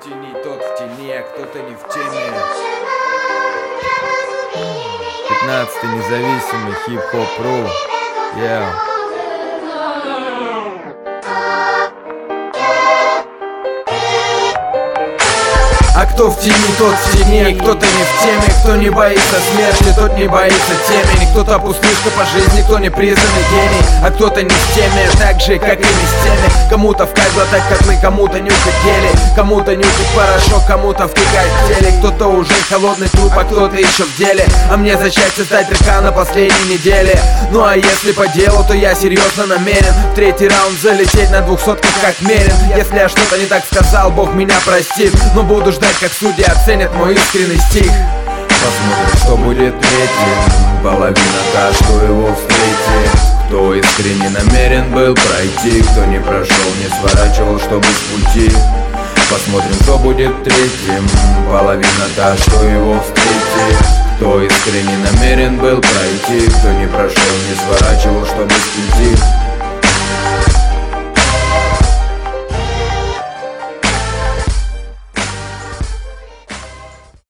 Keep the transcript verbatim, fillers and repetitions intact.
в тени, тот в тени, а кто-то не в теме. Пятнадцатый независимый хип-хоп-ру. Yeah. А кто в тени, тот в тени, кто-то не в теме. Кто не боится смерти, тот не боится темени. Кто-то пустышка по жизни, кто не признанный гений. А кто-то не в теме, так же, как и не с теми. Кому-то в кайф глотать котлы, кому-то нюхать гели, кому-то нюхать порошок, кому-то втыкать в теле. Кто-то уже холодный труп, а кто-то еще в деле. А мне за счастье стать рэка на последней неделе. Ну а если по делу, то я серьезно намерен в третий раунд залететь на двухсотках как мерен. Если я что-то не так сказал, Бог меня простит, но буду ждать, как судьи оценят мой искренний стих. Посмотрим, что будет третьим. Половина та, что его встретит. Кто искренне намерен был пройти, кто не прошел, не сворачивал, чтобы с пути. Посмотрим, что будет третьим. Половина та, что его встретит. Кто искренне намерен был пройти, кто не прошел, не сворачивал, чтобы с пути.